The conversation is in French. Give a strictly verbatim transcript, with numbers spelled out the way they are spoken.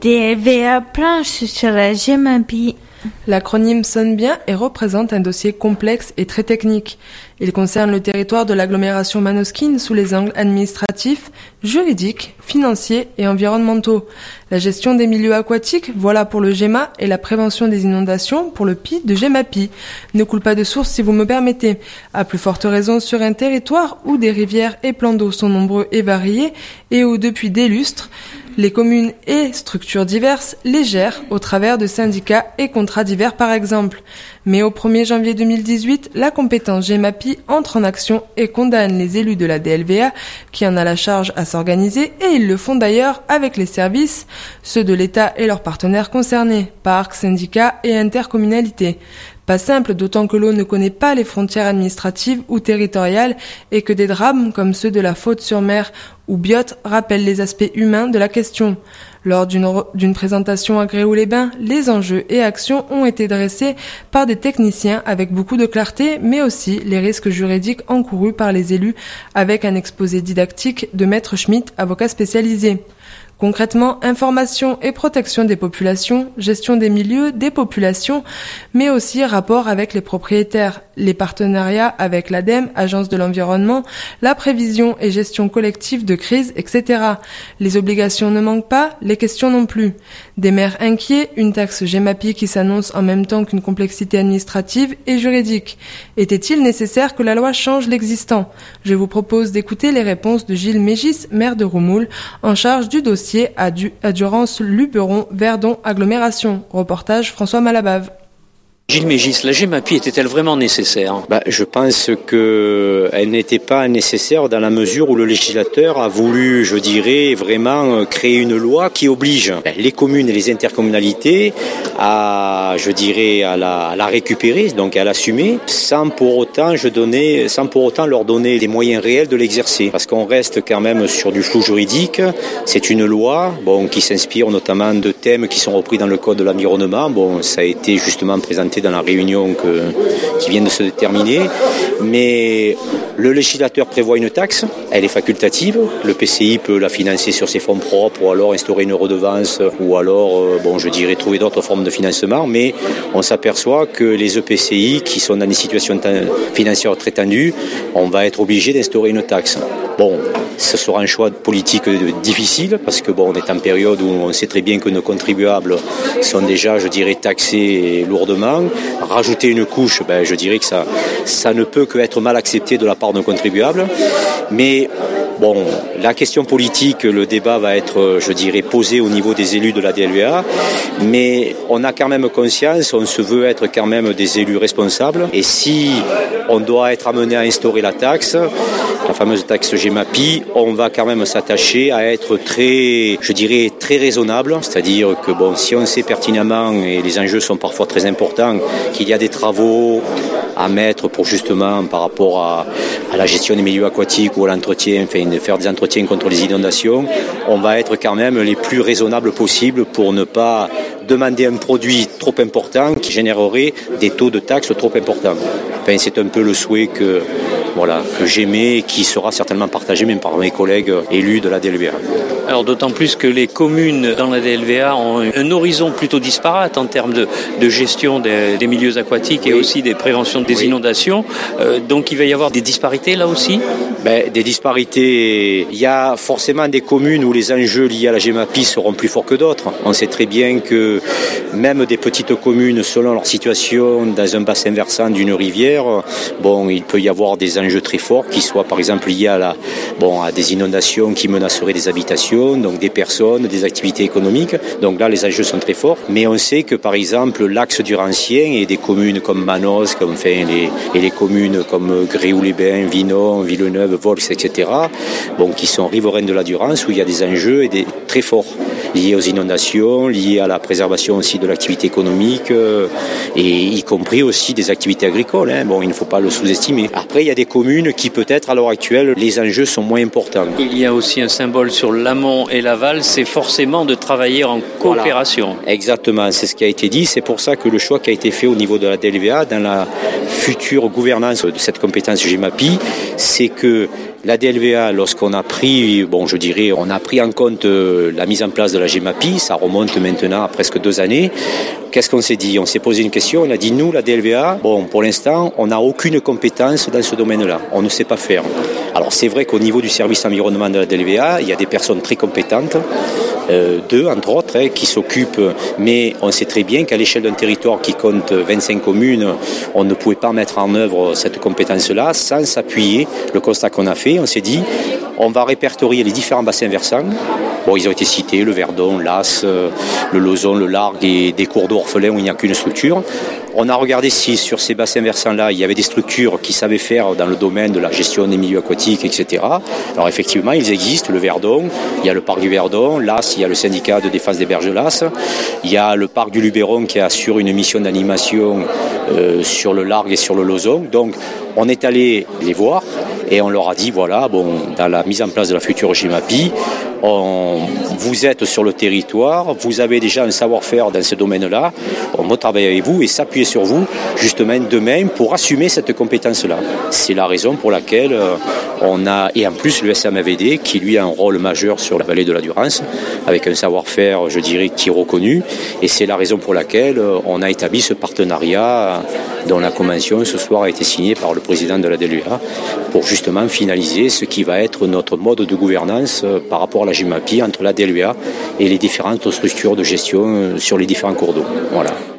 D L V A planche sur la GEMAPI. L'acronyme sonne bien et représente un dossier complexe et très technique. Il concerne le territoire de l'agglomération manosquine sous les angles administratifs, juridiques, financiers et environnementaux. La gestion des milieux aquatiques, voilà pour le GEMA, et la prévention des inondations pour le P I de GEMAPI. Ne coule pas de source si vous me permettez. À plus forte raison sur un territoire où des rivières et plans d'eau sont nombreux et variés et où depuis des lustres, les communes et structures diverses les gèrent au travers de syndicats et contrats divers par exemple. Mais au premier janvier deux mille dix-huit, la compétence GEMAPI entre en action et condamne les élus de la D L V A qui en a la charge à s'organiser, et ils le font d'ailleurs avec les services, ceux de l'État et leurs partenaires concernés, parcs, syndicats et intercommunalités. Pas simple, d'autant que l'eau ne connaît pas les frontières administratives ou territoriales et que des drames comme ceux de la Faute-sur-Mer ou Biot rappellent les aspects humains de la question. Lors d'une, d'une présentation à Gréoux-les-Bains, les enjeux et actions ont été dressés par des techniciens avec beaucoup de clarté, mais aussi les risques juridiques encourus par les élus avec un exposé didactique de Maître Schmitt, avocat spécialisé. Concrètement, information et protection des populations, gestion des milieux, des populations, mais aussi rapport avec les propriétaires, les partenariats avec l'ADEME, Agence de l'environnement, la prévision et gestion collective de crise, et cetera. Les obligations ne manquent pas, les questions non plus. Des maires inquiets, une taxe GEMAPI qui s'annonce en même temps qu'une complexité administrative et juridique. Était-il nécessaire que la loi change l'existant ? Je vous propose d'écouter les réponses de Gilles Mégis, maire de Roumoul, en charge du dossier à, du, à Durance, Luberon, Verdon, Agglomération. Reportage François Malabave. Gilles Mégis, la GEMAPI était-elle vraiment nécessaire ? bah, Je pense qu'elle n'était pas nécessaire dans la mesure où le législateur a voulu, je dirais, vraiment créer une loi qui oblige les communes et les intercommunalités à, je dirais, à la, à la récupérer, donc à l'assumer, sans pour autant, je donnais, sans pour autant leur donner des moyens réels de l'exercer. Parce qu'on reste quand même sur du flou juridique. C'est une loi, bon, qui s'inspire notamment de thèmes qui sont repris dans le Code de l'environnement. Bon, ça a été justement présenté dans la réunion que, qui vient de se terminer. Mais le législateur prévoit une taxe, elle est facultative. Le P C I peut la financer sur ses fonds propres ou alors instaurer une redevance ou alors, bon, je dirais, trouver d'autres formes de financement. Mais on s'aperçoit que les E P C I qui sont dans des situations financières très tendues, on va être obligé d'instaurer une taxe. Bon, ce sera un choix politique difficile parce que bon, on est en période où on sait très bien que nos contribuables sont déjà, je dirais, taxés lourdement. Rajouter une couche, ben, je dirais que ça, ça ne peut qu'être mal accepté de la part d'un contribuable. Mais bon, la question politique, le débat va être, je dirais, posé au niveau des élus de la D L V A, mais on a quand même conscience, on se veut être quand même des élus responsables, et si on doit être amené à instaurer la taxe, la fameuse taxe GEMAPI, on va quand même s'attacher à être très, je dirais, très raisonnable, c'est-à-dire que bon, si on sait pertinemment, et les enjeux sont parfois très importants, qu'il y a des travaux à mettre pour justement par rapport à, à la gestion des milieux aquatiques ou à l'entretien, enfin de faire des entretiens contre les inondations, on va être quand même les plus raisonnables possibles pour ne pas demander un produit trop important qui générerait des taux de taxes trop importants. Enfin, c'est un peu le souhait que, voilà, que j'aimais et qui sera certainement partagé même par mes collègues élus de la D L V A. Alors d'autant plus que les communes dans la D L V A ont un horizon plutôt disparate en termes de, de gestion des, des milieux aquatiques et oui. aussi des préventions des oui. inondations. Euh, donc il va y avoir des disparités là aussi ? Ben, des disparités, il y a forcément des communes où les enjeux liés à la GEMAPI seront plus forts que d'autres. On sait très bien que même des petites communes, selon leur situation, dans un bassin versant d'une rivière, bon, il peut y avoir des enjeux très forts qui soient par exemple liés à, la, bon, à des inondations qui menaceraient des habitations, donc des personnes, des activités économiques. Donc là, les enjeux sont très forts. Mais on sait que par exemple, l'axe durancien et des communes comme Manos, comme, enfin, les, et les communes comme Gréoux-les-Bains, Vinon, Villeneuve, Volx, et cetera, bon, qui sont riveraines de la Durance, où il y a des enjeux et des, très forts liés aux inondations, liés à la préservation aussi de l'activité économique, euh, et y compris aussi des activités agricoles. Hein. Bon, il ne faut pas le sous-estimer. Après, il y a des communes qui peut-être à l'heure actuelle, les enjeux sont moins importants. Il y a aussi un symbole sur l'amont et l'aval, c'est forcément de travailler en coopération. Voilà. Exactement, c'est ce qui a été dit. C'est pour ça que le choix qui a été fait au niveau de la D L V A, dans la future gouvernance de cette compétence GEMAPI, c'est que La D L V A, lorsqu'on a pris, bon, je dirais, on a pris en compte la mise en place de la GEMAPI, ça remonte maintenant à presque deux années. Qu'est-ce qu'on s'est dit? On s'est posé une question, on a dit, nous, la D L V A, bon, pour l'instant, on n'a aucune compétence dans ce domaine-là. On ne sait pas faire. Alors, c'est vrai qu'au niveau du service environnement de la D L V A, il y a des personnes très compétentes, euh, deux, entre autres, hein, qui s'occupent, mais on sait très bien qu'à l'échelle d'un territoire qui compte vingt-cinq communes, on ne pouvait pas mettre en œuvre cette compétence-là sans s'appuyer. Le constat qu'on a fait, on s'est dit, on va répertorier les différents bassins versants. Bon, ils ont été cités, le Verdon, l'As, le Lauzon, le Largue et des cours d'eau orphelins où il n'y a qu'une structure. On a regardé si sur ces bassins versants-là, il y avait des structures qui savaient faire dans le domaine de la gestion des milieux aquatiques, et cetera. Alors effectivement, ils existent, le Verdon, il y a le parc du Verdon, l'As, il y a le syndicat de défense des berges l'As, il y a le parc du Luberon qui assure une mission d'animation euh, sur le Largue et sur le Lauzon. Donc on est allé les voir et on leur a dit, voilà, bon, dans la mise en place de la future GEMAPI, on, vous êtes sur le territoire, vous avez déjà un savoir-faire dans ce domaine-là, on va travailler avec vous et s'appuyer sur vous justement demain pour assumer cette compétence-là. C'est la raison pour laquelle on a, et en plus le S M V D qui lui a un rôle majeur sur la vallée de la Durance, avec un savoir-faire, je dirais, qui est reconnu, et c'est la raison pour laquelle on a établi ce partenariat dont la convention ce soir a été signée par le président de la D L V A pour justement finaliser ce qui va être notre mode de gouvernance par rapport à la GEMAPI entre la D L V A et les différentes structures de gestion sur les différents cours d'eau. Voilà.